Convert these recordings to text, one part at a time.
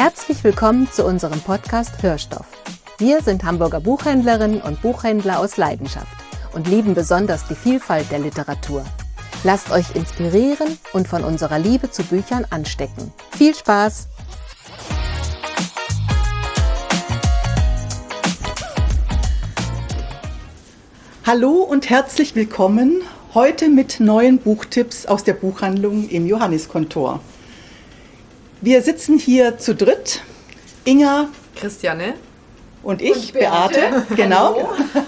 Herzlich willkommen zu unserem Podcast Hörstoff. Wir sind Hamburger Buchhändlerinnen und Buchhändler aus Leidenschaft und lieben besonders die Vielfalt der Literatur. Lasst euch inspirieren und von unserer Liebe zu Büchern anstecken. Viel Spaß! Hallo und herzlich willkommen, heute mit neuen Buchtipps aus der Buchhandlung im Johanniskontor. Wir sitzen hier zu dritt, Inga, Christiane und ich, Beate, genau,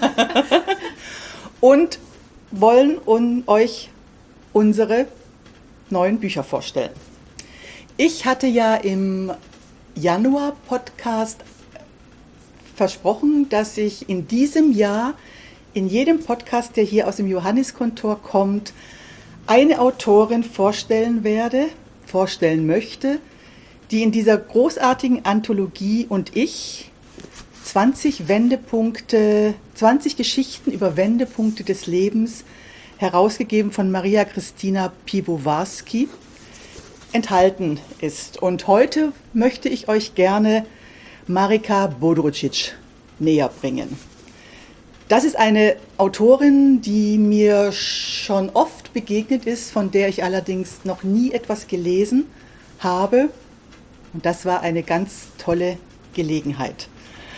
und wollen euch unsere neuen Bücher vorstellen. Ich hatte ja im Januar-Podcast versprochen, dass ich in diesem Jahr in jedem Podcast, der hier aus dem Johanniskontor kommt, eine Autorin vorstellen möchte, die in dieser großartigen Anthologie und ich 20 Geschichten über Wendepunkte des Lebens, herausgegeben von Maria Krystyna Piwowarski, enthalten ist. Und heute möchte ich euch gerne Marika Bodrucic näher bringen. Das ist eine Autorin, die mir schon oft begegnet ist, von der ich allerdings noch nie etwas gelesen habe. Und das war eine ganz tolle Gelegenheit.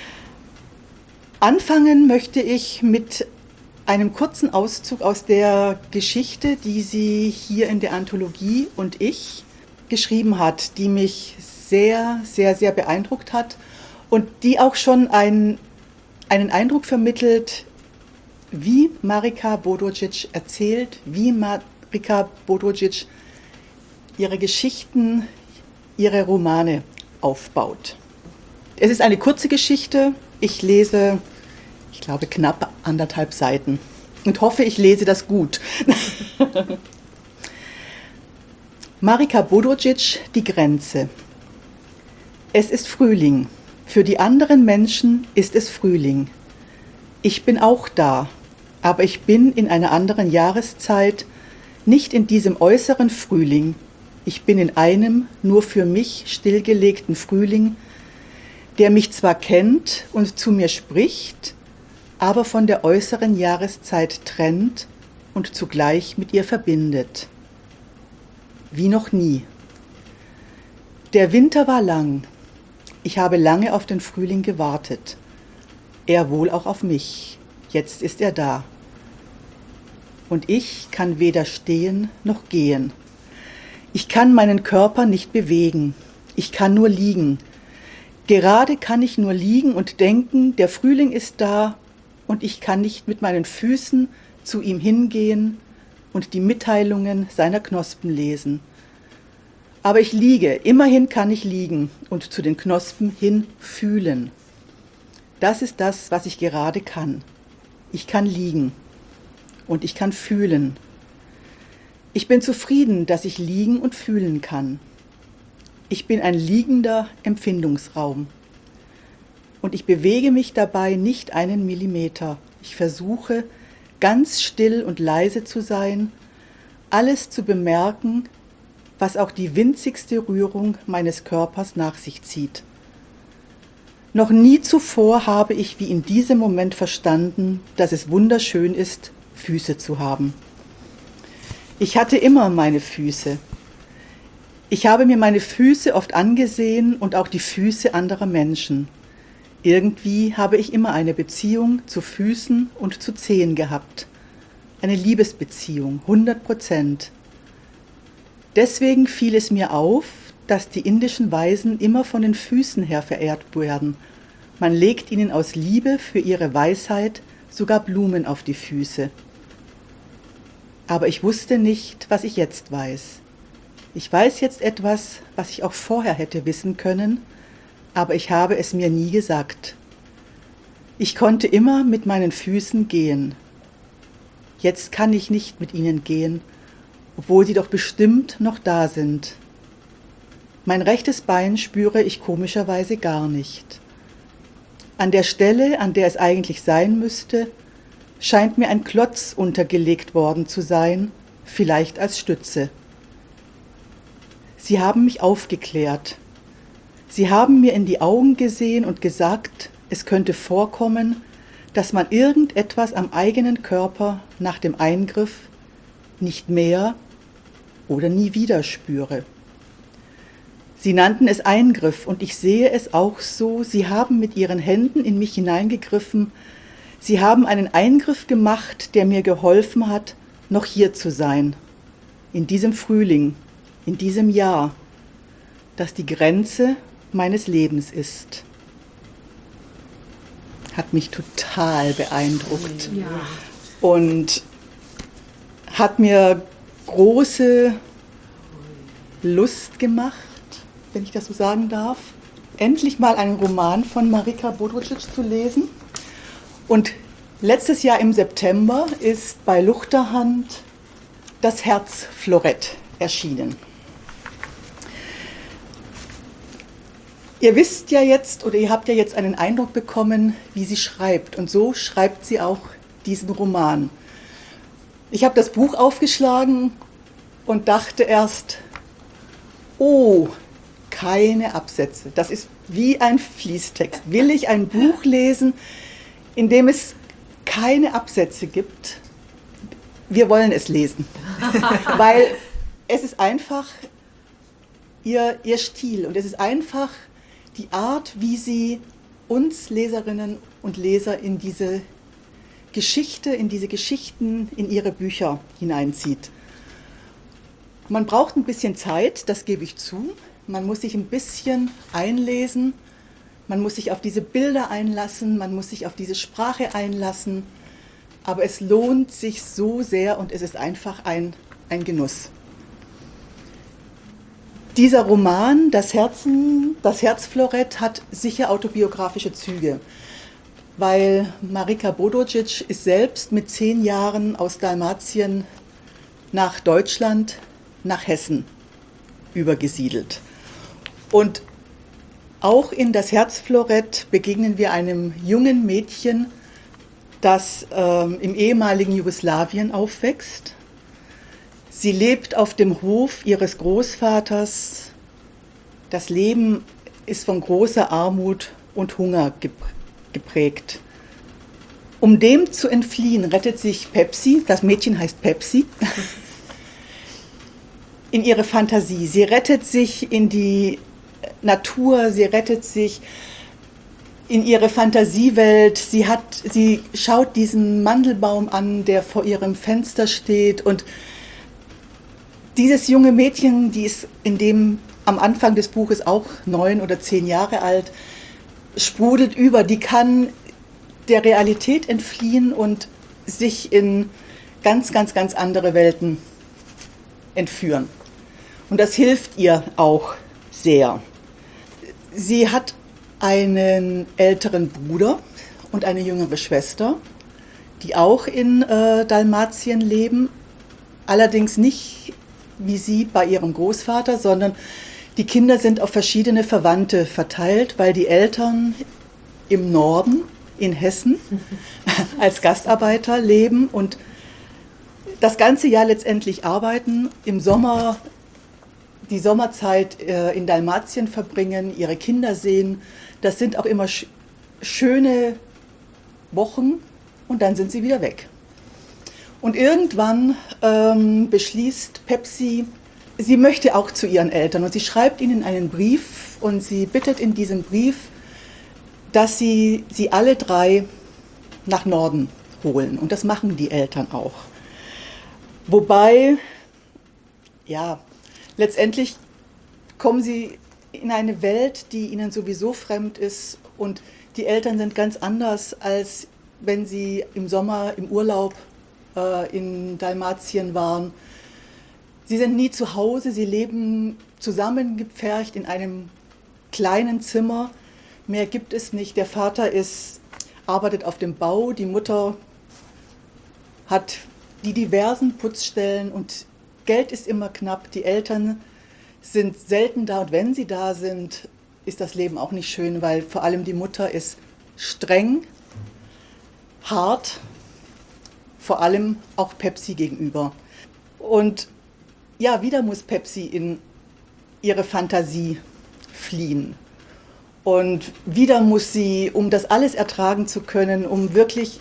Anfangen möchte ich mit einem kurzen Auszug aus der Geschichte, die sie hier in der Anthologie und ich geschrieben hat, die mich sehr, sehr, sehr beeindruckt hat und die auch schon einen Eindruck vermittelt, wie Marika Bodrucic erzählt, wie Marika Bodrucic ihre Geschichten, ihre Romane aufbaut. Es ist eine kurze Geschichte. Ich lese, ich glaube, knapp 1,5 Seiten und hoffe, ich lese das gut. Marika Bodrucic, die Grenze. Es ist Frühling. Für die anderen Menschen ist es Frühling. Ich bin auch da, aber ich bin in einer anderen Jahreszeit, nicht in diesem äußeren Frühling. Ich bin in einem nur für mich stillgelegten Frühling, der mich zwar kennt und zu mir spricht, aber von der äußeren Jahreszeit trennt und zugleich mit ihr verbindet. Wie noch nie. Der Winter war lang. Ich habe lange auf den Frühling gewartet. Er wohl auch auf mich. Jetzt ist er da. Und ich kann weder stehen noch gehen. Ich kann meinen Körper nicht bewegen. Ich kann nur liegen. Gerade kann ich nur liegen und denken, der Frühling ist da und ich kann nicht mit meinen Füßen zu ihm hingehen und die Mitteilungen seiner Knospen lesen. Aber ich liege, immerhin kann ich liegen und zu den Knospen hin fühlen. Das ist das, was ich gerade kann. Ich kann liegen und ich kann fühlen. Ich bin zufrieden, dass ich liegen und fühlen kann. Ich bin ein liegender Empfindungsraum. Und ich bewege mich dabei nicht einen Millimeter. Ich versuche, ganz still und leise zu sein, alles zu bemerken, was auch die winzigste Rührung meines Körpers nach sich zieht. Noch nie zuvor habe ich wie in diesem Moment verstanden, dass es wunderschön ist, Füße zu haben. Ich hatte immer meine Füße. Ich habe mir meine Füße oft angesehen und auch die Füße anderer Menschen. Irgendwie habe ich immer eine Beziehung zu Füßen und zu Zehen gehabt. Eine Liebesbeziehung, 100%. Deswegen fiel es mir auf, dass die indischen Weisen immer von den Füßen her verehrt werden. Man legt ihnen aus Liebe für ihre Weisheit sogar Blumen auf die Füße. Aber ich wusste nicht, was ich jetzt weiß. Ich weiß jetzt etwas, was ich auch vorher hätte wissen können, aber ich habe es mir nie gesagt. Ich konnte immer mit meinen Füßen gehen. Jetzt kann ich nicht mit ihnen gehen, obwohl sie doch bestimmt noch da sind. Mein rechtes Bein spüre ich komischerweise gar nicht. An der Stelle, an der es eigentlich sein müsste, scheint mir ein Klotz untergelegt worden zu sein, vielleicht als Stütze. Sie haben mich aufgeklärt. Sie haben mir in die Augen gesehen und gesagt, es könnte vorkommen, dass man irgendetwas am eigenen Körper nach dem Eingriff nicht mehr oder nie wieder spüre. Sie nannten es Eingriff und ich sehe es auch so. Sie haben mit ihren Händen in mich hineingegriffen. Sie haben einen Eingriff gemacht, der mir geholfen hat, noch hier zu sein. In diesem Frühling, in diesem Jahr, das die Grenze meines Lebens ist. Hat mich total beeindruckt und hat mir große Lust gemacht, wenn ich das so sagen darf, endlich mal einen Roman von Marika Bodrucic zu lesen. Und letztes Jahr im September ist bei Luchterhand das Herzflorett erschienen. Ihr wisst ja jetzt oder ihr habt ja jetzt einen Eindruck bekommen, wie sie schreibt. Und so schreibt sie auch diesen Roman. Ich habe das Buch aufgeschlagen und dachte erst, oh, keine Absätze. Das ist wie ein Fließtext. Will ich ein Buch lesen, in dem es keine Absätze gibt? Wir wollen es lesen, weil es ist einfach ihr Stil und es ist einfach die Art, wie sie uns Leserinnen und Leser in diese Geschichte, in diese Geschichten, in ihre Bücher hineinzieht. Man braucht ein bisschen Zeit, das gebe ich zu. Man muss sich ein bisschen einlesen, man muss sich auf diese Bilder einlassen, man muss sich auf diese Sprache einlassen. Aber es lohnt sich so sehr und es ist einfach ein Genuss. Dieser Roman, das Herzflorett, hat sicher autobiografische Züge, weil Marika Bodrucic ist selbst mit 10 Jahren aus Dalmatien nach Deutschland, nach Hessen übergesiedelt. Und auch in das Herzflorett begegnen wir einem jungen Mädchen, das im ehemaligen Jugoslawien aufwächst. Sie lebt auf dem Hof ihres Großvaters. Das Leben ist von großer Armut und Hunger geprägt. Um dem zu entfliehen, rettet sich Pepsi, das Mädchen heißt Pepsi, in ihre Fantasie. Sie rettet sich in die Natur, sie rettet sich in ihre Fantasiewelt. Sie schaut diesen Mandelbaum an, der vor ihrem Fenster steht, und dieses junge Mädchen, die ist am Anfang des Buches auch 9 oder 10 Jahre alt, sprudelt über, die kann der Realität entfliehen und sich in ganz, ganz, ganz andere Welten entführen. Und das hilft ihr auch sehr. Sie hat einen älteren Bruder und eine jüngere Schwester, die auch in Dalmatien leben, allerdings nicht wie sie bei ihrem Großvater, sondern die Kinder sind auf verschiedene Verwandte verteilt, weil die Eltern im Norden, in Hessen, als Gastarbeiter leben und das ganze Jahr letztendlich arbeiten, im Sommer die Sommerzeit in Dalmatien verbringen, ihre Kinder sehen. Das sind auch immer schöne Wochen und dann sind sie wieder weg. Und irgendwann beschließt Pepsi, sie möchte auch zu ihren Eltern und sie schreibt ihnen einen Brief und sie bittet in diesem Brief, dass sie alle 3 nach Norden holen. Und das machen die Eltern auch. Wobei, ja, letztendlich kommen sie in eine Welt, die ihnen sowieso fremd ist und die Eltern sind ganz anders, als wenn sie im Sommer im Urlaub in Dalmatien waren. Sie sind nie zu Hause, sie leben zusammengepfercht in einem kleinen Zimmer. Mehr gibt es nicht. Der Vater arbeitet auf dem Bau, die Mutter hat die diversen Putzstellen und Geld ist immer knapp. Die Eltern sind selten da und wenn sie da sind, ist das Leben auch nicht schön, weil vor allem die Mutter ist streng, hart, vor allem auch Pepsi gegenüber. Und ja, wieder muss Pepsi in ihre Fantasie fliehen. Und wieder muss sie, um das alles ertragen zu können, um wirklich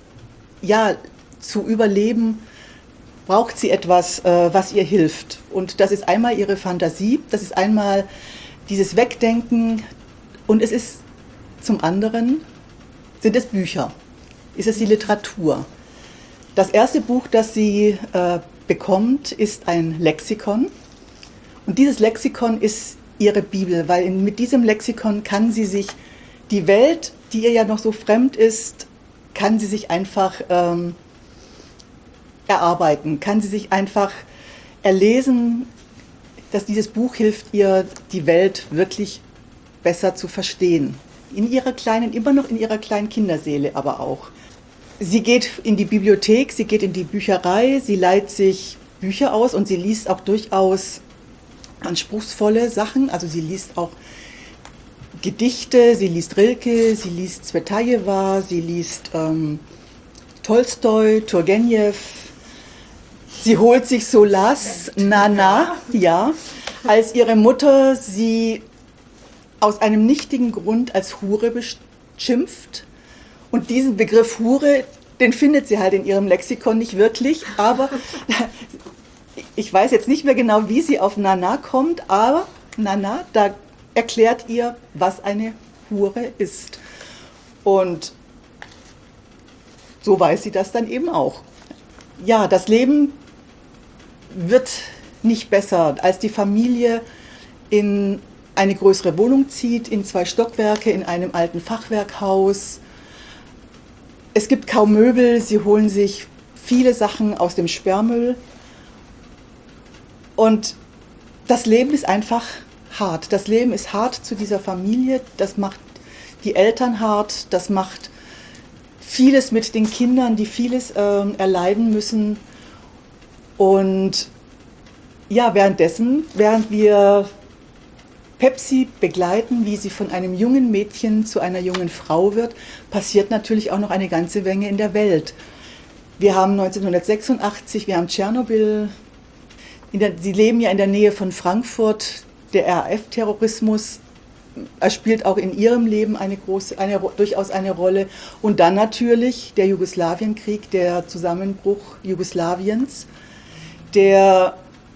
zu überleben, braucht sie etwas, was ihr hilft. Und das ist einmal ihre Fantasie, das ist einmal dieses Wegdenken und es ist zum anderen, sind es Bücher, ist es die Literatur. Das erste Buch, das sie bekommt, ist ein Lexikon. Und dieses Lexikon ist ihre Bibel, weil mit diesem Lexikon kann sie sich die Welt, die ihr ja noch so fremd ist, kann sie sich einfach erarbeiten, kann sie sich einfach erlesen, dass dieses Buch hilft ihr, die Welt wirklich besser zu verstehen. Immer noch in ihrer kleinen Kinderseele aber auch. Sie geht in die Bibliothek, sie geht in die Bücherei, sie leiht sich Bücher aus und sie liest auch durchaus anspruchsvolle Sachen. Also sie liest auch Gedichte, sie liest Rilke, sie liest Tsvetajewa, sie liest Tolstoi, Turgenev. Sie holt sich Solace, Nana, ja, als ihre Mutter sie aus einem nichtigen Grund als Hure beschimpft. Und diesen Begriff Hure, den findet sie halt in ihrem Lexikon nicht wirklich, aber ich weiß jetzt nicht mehr genau, wie sie auf Nana kommt, aber Nana, da erklärt ihr, was eine Hure ist. Und so weiß sie das dann eben auch. Ja, das Leben wird nicht besser, als die Familie in eine größere Wohnung zieht, in 2 Stockwerke, in einem alten Fachwerkhaus. Es gibt kaum Möbel, sie holen sich viele Sachen aus dem Sperrmüll. Und das Leben ist einfach hart. Das Leben ist hart zu dieser Familie, das macht die Eltern hart, das macht vieles mit den Kindern, die vieles erleiden müssen. Und ja, während wir Pepsi begleiten, wie sie von einem jungen Mädchen zu einer jungen Frau wird, passiert natürlich auch noch eine ganze Menge in der Welt. Wir haben 1986, wir haben Tschernobyl, sie leben ja in der Nähe von Frankfurt, der RAF-Terrorismus spielt auch in ihrem Leben durchaus eine Rolle. Und dann natürlich der Jugoslawienkrieg, der Zusammenbruch Jugoslawiens, der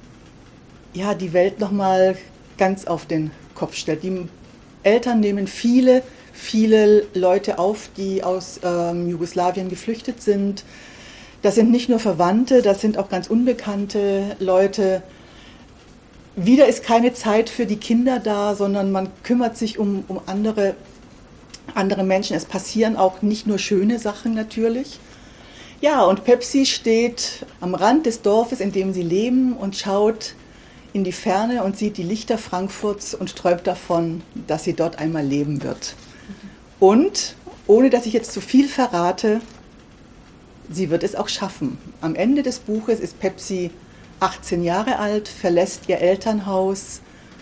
ja die Welt nochmal ganz auf den Kopf stellt. Die Eltern nehmen viele Leute auf, die aus Jugoslawien geflüchtet sind. Das sind nicht nur Verwandte, das sind auch ganz unbekannte Leute. Wieder ist keine Zeit für die Kinder da, sondern man kümmert sich um andere Menschen. Es passieren auch nicht nur schöne Sachen natürlich. Ja, und Pepsi steht am Rand des Dorfes, in dem sie leben, und schaut in die Ferne und sieht die Lichter Frankfurts und träumt davon, dass sie dort einmal leben wird. Und, ohne dass ich jetzt zu viel verrate, sie wird es auch schaffen. Am Ende des Buches ist Pepsi 18 Jahre alt, verlässt ihr Elternhaus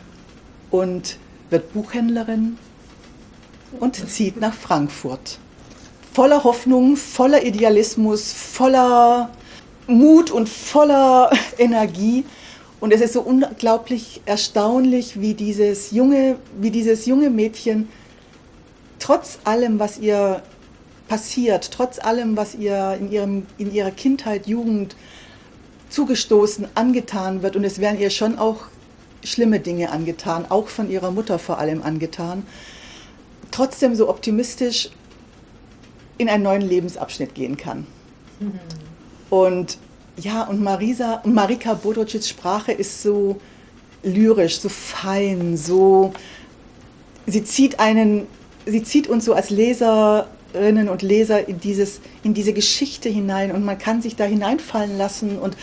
und wird Buchhändlerin und zieht nach Frankfurt. Voller Hoffnung, voller Idealismus, voller Mut und voller Energie. Und es ist so unglaublich erstaunlich, wie dieses junge Mädchen trotz allem, was ihr passiert, trotz allem, was ihr in ihrer Kindheit, Jugend zugestoßen, angetan wird, und es werden ihr schon auch schlimme Dinge angetan, auch von ihrer Mutter vor allem angetan, trotzdem so optimistisch in einen neuen Lebensabschnitt gehen kann. Mhm. Und ja, und Marika Bodrocics Sprache ist so lyrisch, so fein, sie zieht uns so als Leserinnen und Leser in diese Geschichte hinein, und man kann sich da hineinfallen lassen und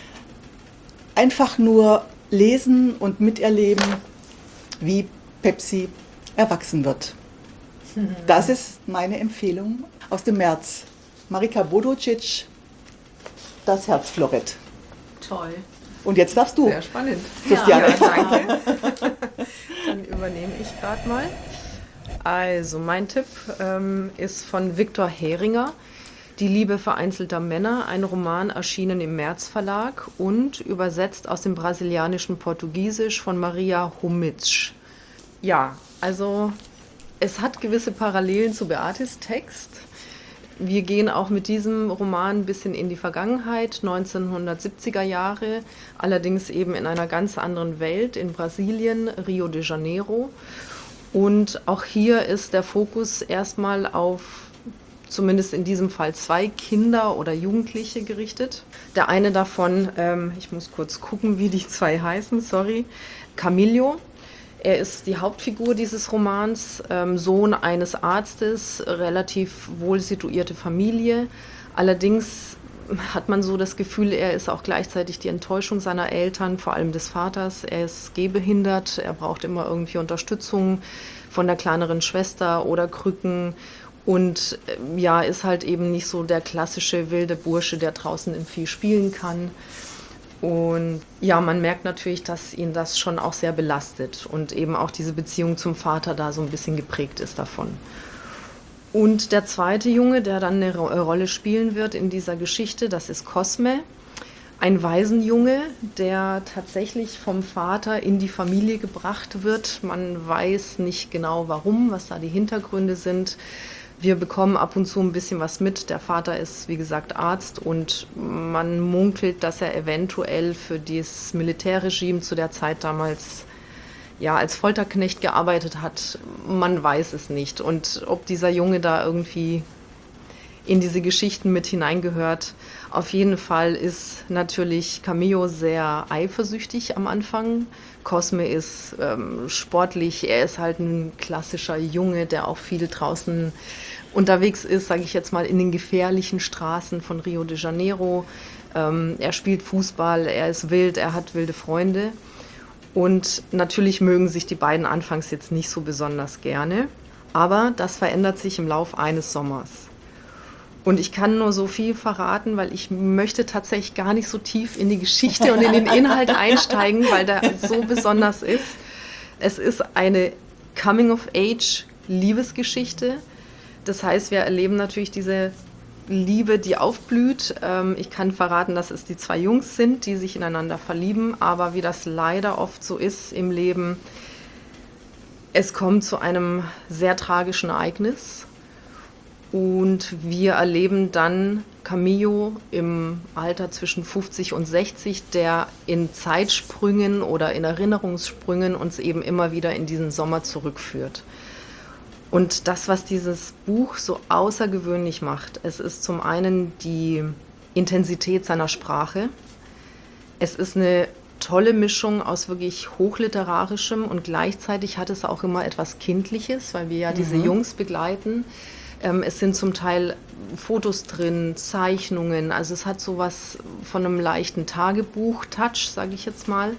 einfach nur lesen und miterleben, wie Pepsi erwachsen wird. Das ist meine Empfehlung aus dem März. Marika Bodrocic, Das Herzflorett. Toll. Und jetzt darfst du. Sehr spannend. Christiane. Ja, danke. Dann übernehme ich gerade mal. Also, mein Tipp ist von Viktor Heringer, Die Liebe vereinzelter Männer, ein Roman erschienen im März Verlag und übersetzt aus dem brasilianischen Portugiesisch von Maria Humitsch. Ja, also Es hat gewisse Parallelen zu Beatis Text. Wir gehen auch mit diesem Roman ein bisschen in die Vergangenheit, 1970er Jahre, allerdings eben in einer ganz anderen Welt, in Brasilien, Rio de Janeiro. Und auch hier ist der Fokus erstmal auf, zumindest in diesem Fall, 2 Kinder oder Jugendliche gerichtet. Der eine davon, ich muss kurz gucken, wie die 2 heißen, sorry, Camillo. Er ist die Hauptfigur dieses Romans, Sohn eines Arztes, relativ wohl situierte Familie. Allerdings hat man so das Gefühl, er ist auch gleichzeitig die Enttäuschung seiner Eltern, vor allem des Vaters. Er ist gehbehindert, er braucht immer irgendwie Unterstützung von der kleineren Schwester oder Krücken und ja, ist halt eben nicht so der klassische wilde Bursche, der draußen im Vieh spielen kann. Und ja, man merkt natürlich, dass ihn das schon auch sehr belastet und eben auch diese Beziehung zum Vater da so ein bisschen geprägt ist davon. Und der zweite Junge, der dann eine Rolle spielen wird in dieser Geschichte, das ist Cosme, ein Waisenjunge, der tatsächlich vom Vater in die Familie gebracht wird. Man weiß nicht genau warum, was da die Hintergründe sind. Wir bekommen ab und zu ein bisschen was mit. Der Vater ist, wie gesagt, Arzt und man munkelt, dass er eventuell für das Militärregime zu der Zeit damals ja als Folterknecht gearbeitet hat. Man weiß es nicht. Und ob dieser Junge da irgendwie in diese Geschichten mit hineingehört. Auf jeden Fall ist natürlich Camillo sehr eifersüchtig am Anfang. Cosme ist sportlich, er ist halt ein klassischer Junge, der auch viel draußen unterwegs ist, sage ich jetzt mal, in den gefährlichen Straßen von Rio de Janeiro. Er spielt Fußball, er ist wild, er hat wilde Freunde. Und natürlich mögen sich die beiden anfangs jetzt nicht so besonders gerne. Aber das verändert sich im Lauf eines Sommers. Und ich kann nur so viel verraten, weil ich möchte tatsächlich gar nicht so tief in die Geschichte und in den Inhalt einsteigen, weil der so besonders ist. Es ist eine Coming-of-Age-Liebesgeschichte. Das heißt, wir erleben natürlich diese Liebe, die aufblüht. Ich kann verraten, dass es die 2 Jungs sind, die sich ineinander verlieben. Aber wie das leider oft so ist im Leben, es kommt zu einem sehr tragischen Ereignis. Und wir erleben dann Camillo im Alter zwischen 50 und 60, der in Zeitsprüngen oder in Erinnerungssprüngen uns eben immer wieder in diesen Sommer zurückführt. Und das, was dieses Buch so außergewöhnlich macht, es ist zum einen die Intensität seiner Sprache. Es ist eine tolle Mischung aus wirklich hochliterarischem und gleichzeitig hat es auch immer etwas Kindliches, weil wir ja diese Jungs begleiten. Es sind zum Teil Fotos drin, Zeichnungen, also es hat sowas von einem leichten Tagebuch-Touch, sage ich jetzt mal.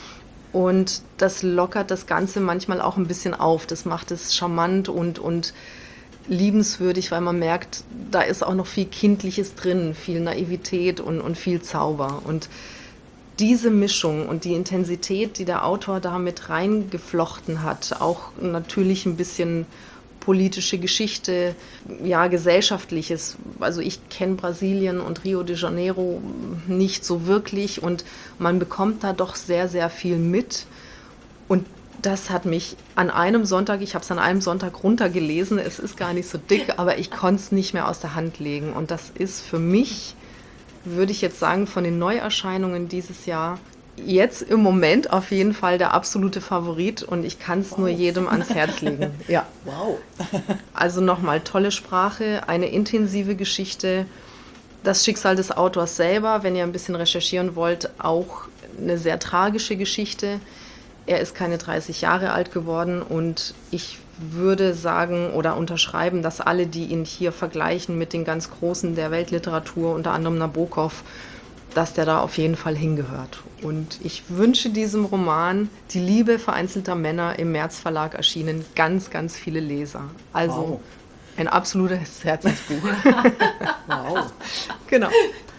Und das lockert das Ganze manchmal auch ein bisschen auf. Das macht es charmant und liebenswürdig, weil man merkt, da ist auch noch viel Kindliches drin, viel Naivität und viel Zauber. Und diese Mischung und die Intensität, die der Autor da mit reingeflochten hat, auch natürlich ein bisschen politische Geschichte, ja, gesellschaftliches. Also ich kenne Brasilien und Rio de Janeiro nicht so wirklich und man bekommt da doch sehr, sehr viel mit. Und das hat mich an einem Sonntag, ich habe es an einem Sonntag runtergelesen, es ist gar nicht so dick, aber ich konnte es nicht mehr aus der Hand legen. Und das ist für mich, würde ich jetzt sagen, von den Neuerscheinungen dieses Jahr jetzt im Moment auf jeden Fall der absolute Favorit und ich kann es nur jedem ans Herz legen. Ja. Wow. Also nochmal tolle Sprache, eine intensive Geschichte, das Schicksal des Autors selber, wenn ihr ein bisschen recherchieren wollt, auch eine sehr tragische Geschichte. Er ist keine 30 Jahre alt geworden und ich würde sagen oder unterschreiben, dass alle, die ihn hier vergleichen mit den ganz Großen der Weltliteratur, unter anderem Nabokov, dass der da auf jeden Fall hingehört. Und ich wünsche diesem Roman Die Liebe vereinzelter Männer im März Verlag erschienen ganz, ganz viele Leser. Also ein absolutes Herzensbuch. Wow. Genau.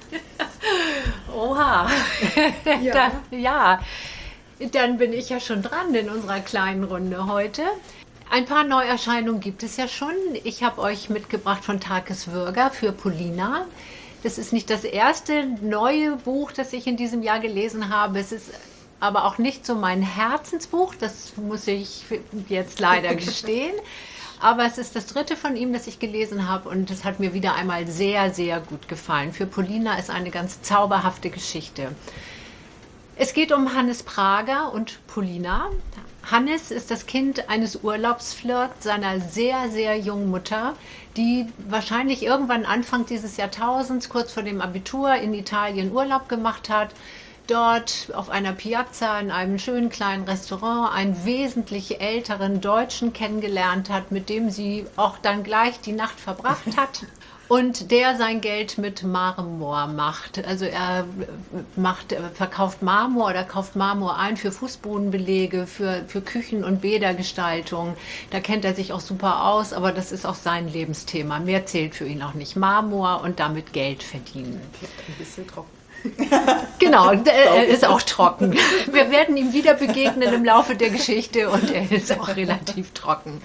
Oha. Ja. Ja, dann bin ich ja schon dran in unserer kleinen Runde heute. Ein paar Neuerscheinungen gibt es ja schon. Ich habe euch mitgebracht von Takis Würger für Polina. Das ist nicht das erste neue Buch, das ich in diesem Jahr gelesen habe. Es ist aber auch nicht so mein Herzensbuch, das muss ich jetzt leider gestehen. Aber es ist das dritte von ihm, das ich gelesen habe und es hat mir wieder einmal sehr, sehr gut gefallen. Für Polina ist eine ganz zauberhafte Geschichte. Es geht um Hannes Prager und Polina. Hannes ist das Kind eines Urlaubsflirts seiner sehr, sehr jungen Mutter, die wahrscheinlich irgendwann Anfang dieses Jahrtausends, kurz vor dem Abitur, in Italien Urlaub gemacht hat. Dort auf einer Piazza in einem schönen kleinen Restaurant einen wesentlich älteren Deutschen kennengelernt hat, mit dem sie auch dann gleich die Nacht verbracht hat. Und der sein Geld mit Marmor macht. Also er verkauft Marmor oder kauft Marmor ein für Fußbodenbelege, für Küchen- und Bädergestaltung. Da kennt er sich auch super aus, aber das ist auch sein Lebensthema. Mehr zählt für ihn auch nicht. Marmor und damit Geld verdienen. Ein bisschen trocken. Genau, er ist auch trocken. Wir werden ihm wieder begegnen im Laufe der Geschichte und er ist auch relativ trocken.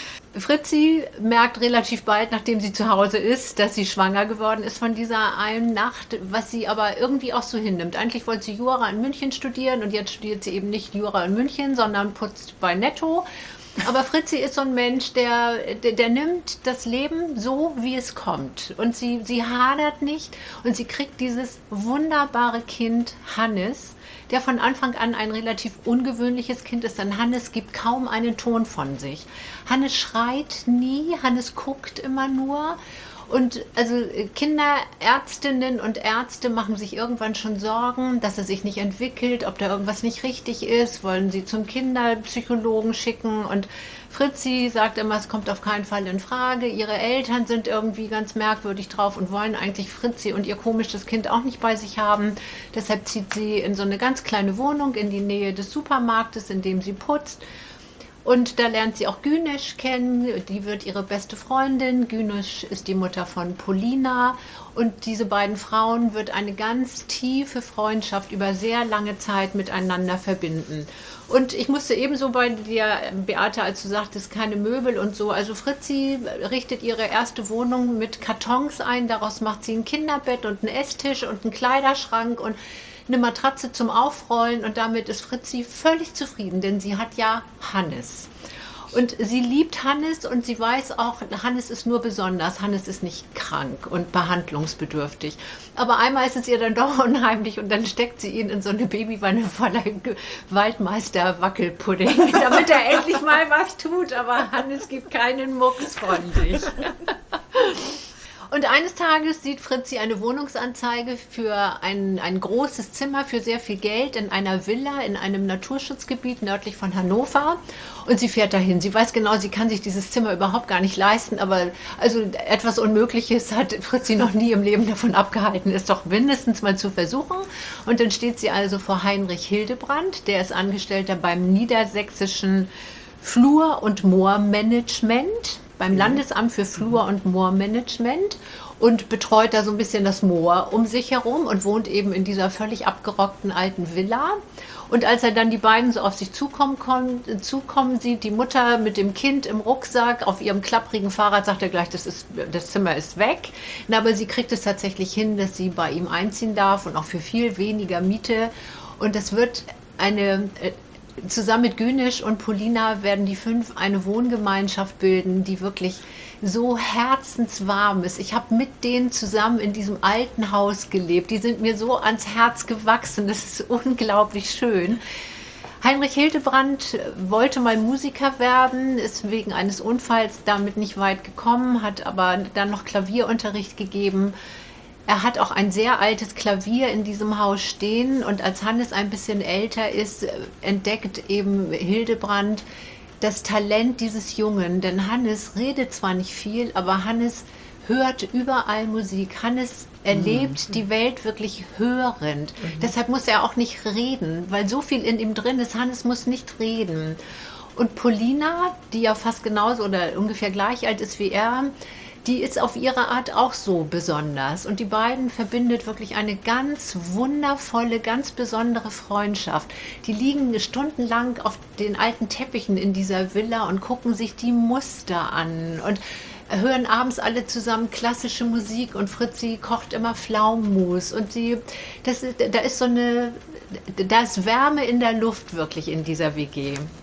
Fritzi merkt relativ bald, nachdem sie zu Hause ist, dass sie schwanger geworden ist von dieser einen Nacht, was sie aber irgendwie auch so hinnimmt. Eigentlich wollte sie Jura in München studieren und jetzt studiert sie eben nicht Jura in München, sondern putzt bei Netto. Aber Fritzi ist so ein Mensch, der nimmt das Leben so, wie es kommt. Und sie hadert nicht und sie kriegt dieses wunderbare Kind Hannes, der von Anfang an ein relativ ungewöhnliches Kind ist, denn Hannes gibt kaum einen Ton von sich. Hannes schreit nie, Hannes guckt immer nur. Und also Kinderärztinnen und Ärzte machen sich irgendwann schon Sorgen, dass er sich nicht entwickelt, ob da irgendwas nicht richtig ist, wollen sie zum Kinderpsychologen schicken. Und Fritzi sagt immer, es kommt auf keinen Fall in Frage. Ihre Eltern sind irgendwie ganz merkwürdig drauf und wollen eigentlich Fritzi und ihr komisches Kind auch nicht bei sich haben. Deshalb zieht sie in so eine ganz kleine Wohnung in die Nähe des Supermarktes, in dem sie putzt. Und da lernt sie auch Güneş kennen, die wird ihre beste Freundin. Güneş ist die Mutter von Polina und diese beiden Frauen wird eine ganz tiefe Freundschaft über sehr lange Zeit miteinander verbinden. Und ich musste ebenso bei dir, Beate, als du sagtest, keine Möbel und so. Also Fritzi richtet ihre erste Wohnung mit Kartons ein, daraus macht sie ein Kinderbett und einen Esstisch und einen Kleiderschrank und eine Matratze zum Aufrollen und damit ist Fritzi völlig zufrieden, denn sie hat ja Hannes. Und sie liebt Hannes und sie weiß auch, Hannes ist nur besonders. Hannes ist nicht krank und behandlungsbedürftig. Aber einmal ist es ihr dann doch unheimlich und dann steckt sie ihn in so eine Babywanne voller Waldmeister-Wackelpudding, damit er endlich mal was tut. Aber Hannes gibt keinen Mucks von sich. Und eines Tages sieht Fritzi eine Wohnungsanzeige für ein großes Zimmer für sehr viel Geld in einer Villa in einem Naturschutzgebiet nördlich von Hannover. Und sie fährt dahin. Sie weiß genau, sie kann sich dieses Zimmer überhaupt gar nicht leisten. Aber also etwas Unmögliches hat Fritzi noch nie im Leben davon abgehalten, es doch mindestens mal zu versuchen. Und dann steht sie also vor Heinrich Hildebrand. Der ist Angestellter beim Niedersächsischen Flur- und Moormanagement, beim Landesamt für Flur- und Moormanagement und betreut da so ein bisschen das Moor um sich herum und wohnt eben in dieser völlig abgerockten alten Villa. Und als er dann die beiden so auf sich zukommen sieht, die Mutter mit dem Kind im Rucksack auf ihrem klapprigen Fahrrad, sagt er gleich, das Zimmer ist weg. Aber sie kriegt es tatsächlich hin, dass sie bei ihm einziehen darf und auch für viel weniger Miete. Und das wird zusammen mit Güneş und Polina werden die 5 eine Wohngemeinschaft bilden, die wirklich so herzenswarm ist. Ich habe mit denen zusammen in diesem alten Haus gelebt. Die sind mir so ans Herz gewachsen. Das ist unglaublich schön. Heinrich Hildebrand wollte mal Musiker werden, ist wegen eines Unfalls damit nicht weit gekommen, hat aber dann noch Klavierunterricht gegeben. Er hat auch ein sehr altes Klavier in diesem Haus stehen und als Hannes ein bisschen älter ist, entdeckt eben Hildebrand das Talent dieses Jungen. Denn Hannes redet zwar nicht viel, aber Hannes hört überall Musik. Hannes erlebt die Welt wirklich hörend. Deshalb muss er auch nicht reden, weil so viel in ihm drin ist. Hannes muss nicht reden. Und Polina, die ja fast genauso oder ungefähr gleich alt ist wie er, die ist auf ihre Art auch so besonders. Und die beiden verbindet wirklich eine ganz wundervolle, ganz besondere Freundschaft. Die liegen stundenlang auf den alten Teppichen in dieser Villa und gucken sich die Muster an und hören abends alle zusammen klassische Musik und Fritzi kocht immer Pflaumenmus. Und da ist Wärme in der Luft wirklich in dieser WG.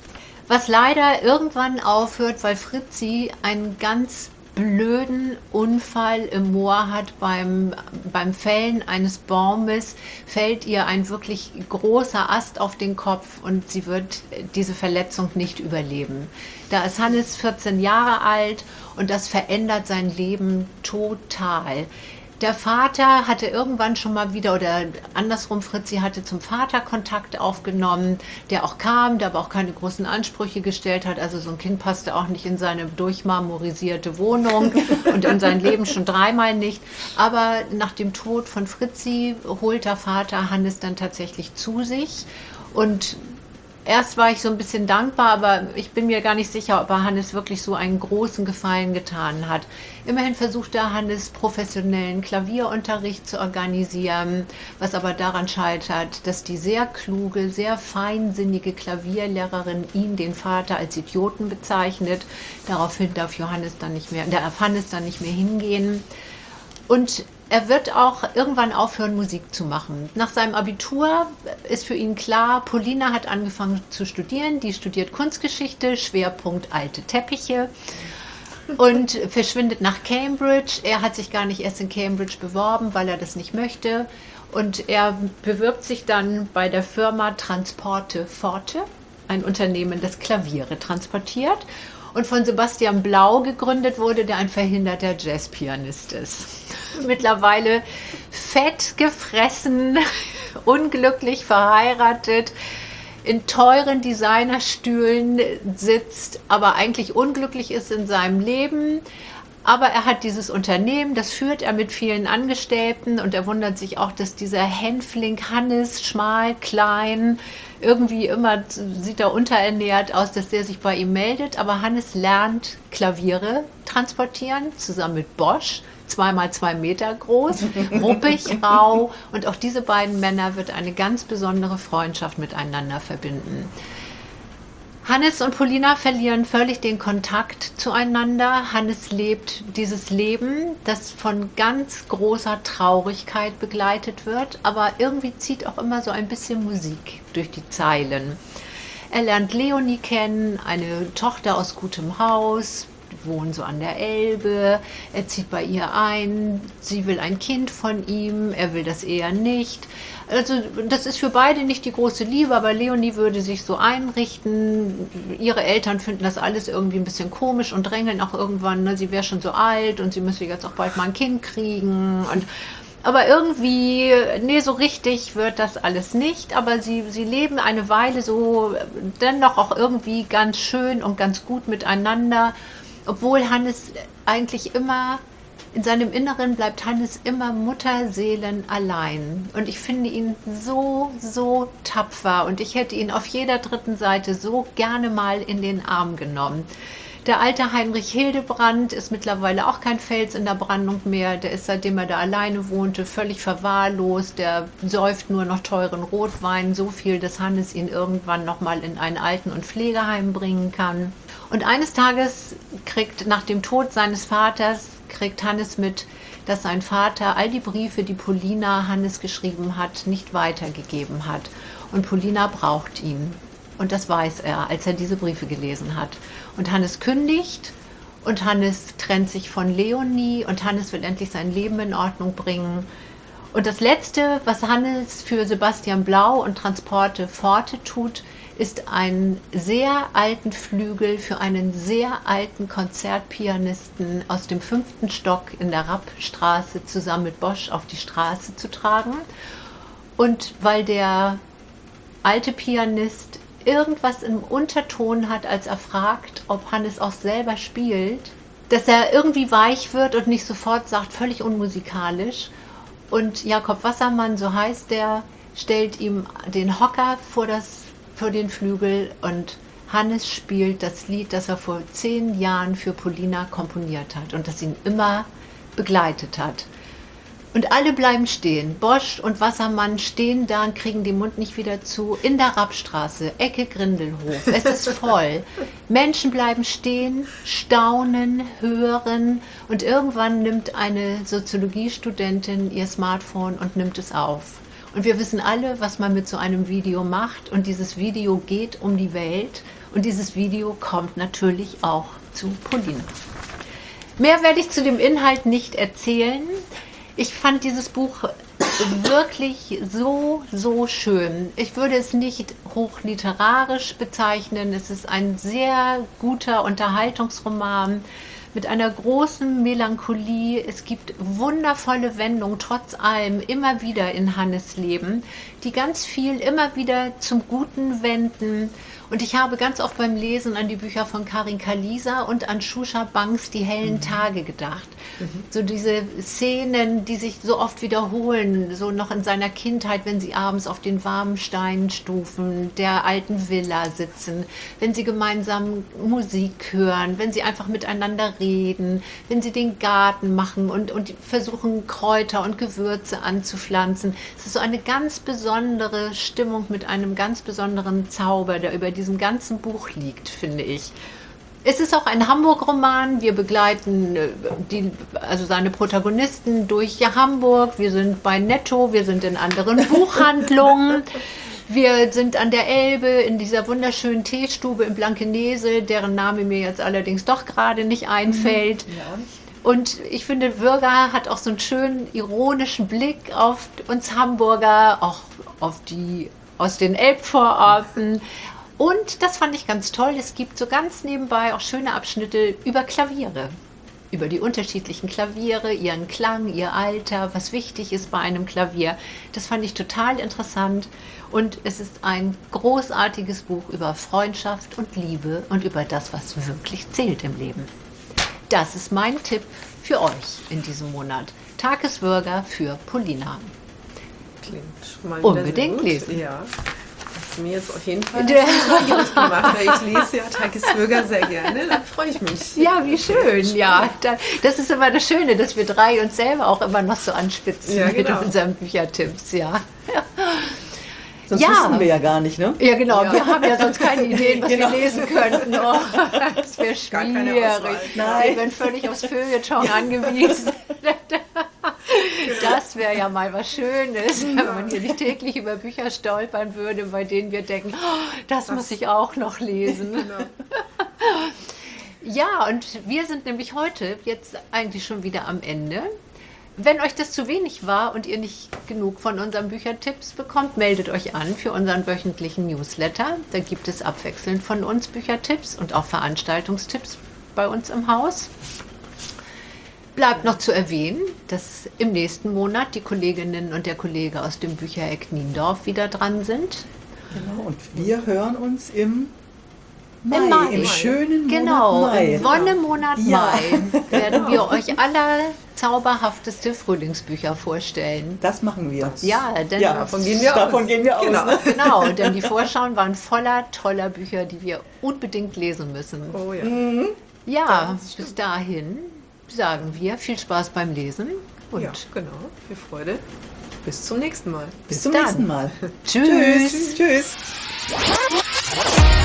Was leider irgendwann aufhört, weil Fritzi einen ganz blöden Unfall im Moor hat. Beim Fällen eines Baumes fällt ihr ein wirklich großer Ast auf den Kopf und sie wird diese Verletzung nicht überleben. Da ist Hannes 14 Jahre alt und das verändert sein Leben total. Der Vater hatte irgendwann schon mal wieder, oder andersrum, Fritzi hatte zum Vater Kontakt aufgenommen, der auch kam, der aber auch keine großen Ansprüche gestellt hat. Also so ein Kind passte auch nicht in seine durchmarmorisierte Wohnung und in sein Leben schon dreimal nicht. Aber nach dem Tod von Fritzi holt der Vater Hannes dann tatsächlich zu sich. Und erst war ich so ein bisschen dankbar, aber ich bin mir gar nicht sicher, ob er Hannes wirklich so einen großen Gefallen getan hat. Immerhin versuchte Hannes professionellen Klavierunterricht zu organisieren, was aber daran scheitert, dass die sehr kluge, sehr feinsinnige Klavierlehrerin ihn, den Vater, als Idioten bezeichnet. Daraufhin darf Hannes dann nicht mehr hingehen. Und er wird auch irgendwann aufhören, Musik zu machen. Nach seinem Abitur ist für ihn klar, Polina hat angefangen zu studieren. Die studiert Kunstgeschichte, Schwerpunkt alte Teppiche und verschwindet nach Cambridge. Er hat sich gar nicht erst in Cambridge beworben, weil er das nicht möchte. Und er bewirbt sich dann bei der Firma Transporte Forte, ein Unternehmen, das Klaviere transportiert. Und von Sebastian Blau gegründet wurde, der ein verhinderter Jazzpianist ist. Mittlerweile fett gefressen, unglücklich verheiratet, in teuren Designerstühlen sitzt, aber eigentlich unglücklich ist in seinem Leben. Aber er hat dieses Unternehmen, das führt er mit vielen Angestellten und er wundert sich auch, dass dieser Hänfling Hannes, schmal, klein, irgendwie immer sieht er unterernährt aus, dass der sich bei ihm meldet. Aber Hannes lernt Klaviere transportieren, zusammen mit Bosch, 2x2 Meter groß, ruppig, rau. Und auch diese beiden Männer wird eine ganz besondere Freundschaft miteinander verbinden. Hannes und Polina verlieren völlig den Kontakt zueinander. Hannes lebt dieses Leben, das von ganz großer Traurigkeit begleitet wird, aber irgendwie zieht auch immer so ein bisschen Musik durch die Zeilen. Er lernt Leonie kennen, eine Tochter aus gutem Haus, wohnen so an der Elbe, er zieht bei ihr ein, sie will ein Kind von ihm, er will das eher nicht. Also das ist für beide nicht die große Liebe, aber Leonie würde sich so einrichten. Ihre Eltern finden das alles irgendwie ein bisschen komisch und drängeln auch irgendwann, ne, sie wäre schon so alt und sie müsse jetzt auch bald mal ein Kind kriegen. Aber irgendwie, nee, so richtig wird das alles nicht. Aber sie leben eine Weile so dennoch auch irgendwie ganz schön und ganz gut miteinander. Obwohl Hannes eigentlich immer, in seinem Inneren bleibt Hannes immer Mutterseelen allein. Und ich finde ihn so, so tapfer. Und ich hätte ihn auf jeder dritten Seite so gerne mal in den Arm genommen. Der alte Heinrich Hildebrand ist mittlerweile auch kein Fels in der Brandung mehr. Der ist, seitdem er da alleine wohnte, völlig verwahrlost. Der säuft nur noch teuren Rotwein, so viel, dass Hannes ihn irgendwann nochmal in ein Alten- und Pflegeheim bringen kann. Und eines Tages nach dem Tod seines Vaters, kriegt Hannes mit, dass sein Vater all die Briefe, die Polina Hannes geschrieben hat, nicht weitergegeben hat. Und Polina braucht ihn. Und das weiß er, als er diese Briefe gelesen hat. Und Hannes kündigt und Hannes trennt sich von Leonie und Hannes will endlich sein Leben in Ordnung bringen. Und das Letzte, was Hannes für Sebastian Blau und Transporte Forte tut, ist einen sehr alten Flügel für einen sehr alten Konzertpianisten aus dem 5. Stock in der Rappstraße zusammen mit Bosch auf die Straße zu tragen. Und weil der alte Pianist irgendwas im Unterton hat, als er fragt, ob Hannes auch selber spielt, dass er irgendwie weich wird und nicht sofort sagt, völlig unmusikalisch. Und Jakob Wassermann, so heißt der, stellt ihm den Hocker vor den Flügel und Hannes spielt das Lied, das er vor 10 Jahren für Polina komponiert hat und das ihn immer begleitet hat. Und alle bleiben stehen. Bosch und Wassermann stehen da und kriegen den Mund nicht wieder zu. In der Rappstraße, Ecke Grindelhof. Es ist voll. Menschen bleiben stehen, staunen, hören. Und irgendwann nimmt eine Soziologiestudentin ihr Smartphone und nimmt es auf. Und wir wissen alle, was man mit so einem Video macht. Und dieses Video geht um die Welt. Und dieses Video kommt natürlich auch zu Polina. Mehr werde ich zu dem Inhalt nicht erzählen. Ich fand dieses Buch wirklich so schön. Ich würde es nicht hochliterarisch bezeichnen. Es ist ein sehr guter Unterhaltungsroman mit einer großen Melancholie. Es gibt wundervolle Wendungen, trotz allem, immer wieder in Hannes Leben, die ganz viel immer wieder zum Guten wenden. Und ich habe ganz oft beim Lesen an die Bücher von Karin Kalisa und an Shusha Banks Die hellen Tage gedacht. So diese Szenen, die sich so oft wiederholen, so noch in seiner Kindheit, wenn sie abends auf den warmen Steinstufen der alten Villa sitzen, wenn sie gemeinsam Musik hören, wenn sie einfach miteinander reden, wenn sie den Garten machen und versuchen, Kräuter und Gewürze anzupflanzen. Es ist so eine ganz besondere Stimmung mit einem ganz besonderen Zauber, der über diesem ganzen Buch liegt, finde ich. Es ist auch ein Hamburg-Roman. Wir begleiten seine Protagonisten durch Hamburg. Wir sind bei Netto, wir sind in anderen Buchhandlungen. Wir sind an der Elbe in dieser wunderschönen Teestube in Blankenese, deren Name mir jetzt allerdings doch gerade nicht einfällt. Ja. Und ich finde, Würger hat auch so einen schönen ironischen Blick auf uns Hamburger, auch auf die aus den Elbvororten. Und das fand ich ganz toll. Es gibt so ganz nebenbei auch schöne Abschnitte über Klaviere. Über die unterschiedlichen Klaviere, ihren Klang, ihr Alter, was wichtig ist bei einem Klavier. Das fand ich total interessant. Und es ist ein großartiges Buch über Freundschaft und Liebe und über das, was wirklich zählt im Leben. Das ist mein Tipp für euch in diesem Monat. Tageswürger für Polina. Klingt schon mal wieder unbedingt lesen. Ja. Mir jetzt auf jeden Fall neugierig gemacht, weil ich lese ja Tageswürger sehr gerne, dann freue ich mich. Ja, wie schön, ja. Das ist immer das Schöne, dass wir drei uns selber auch immer noch so anspitzen mit unseren Büchertipps, ja. Sonst wüssten wir ja gar nicht, ne? Ja, genau. Ja. Wir haben ja sonst keine Ideen, was wir lesen könnten. Oh, das wäre schwierig. Wir wären völlig aufs Feuilleton angewiesen. Das wäre ja mal was Schönes, wenn man hier nicht täglich über Bücher stolpern würde, bei denen wir denken, oh, das muss ich auch noch lesen. Genau. Ja, und wir sind nämlich heute jetzt eigentlich schon wieder am Ende. Wenn euch das zu wenig war und ihr nicht genug von unseren Büchertipps bekommt, meldet euch an für unseren wöchentlichen Newsletter. Da gibt es abwechselnd von uns Büchertipps und auch Veranstaltungstipps bei uns im Haus. Bleibt noch zu erwähnen, dass im nächsten Monat die Kolleginnen und der Kollege aus dem Büchereck Niendorf wieder dran sind. Genau, und wir hören uns im Mai, Mai. Im schönen Monat Mai. Genau, im Wonnemonat Mai werden wir euch zauberhafteste Frühlingsbücher vorstellen. Das machen wir. Ja, denn davon gehen wir aus. Genau. Ne? Genau, denn die Vorschauen waren voller toller Bücher, die wir unbedingt lesen müssen. Oh ja. Ja, bis dahin sagen wir viel Spaß beim Lesen. Und ja, genau. Viel Freude. Bis zum nächsten Mal. Bis zum nächsten Mal. Tschüss. Tschüss.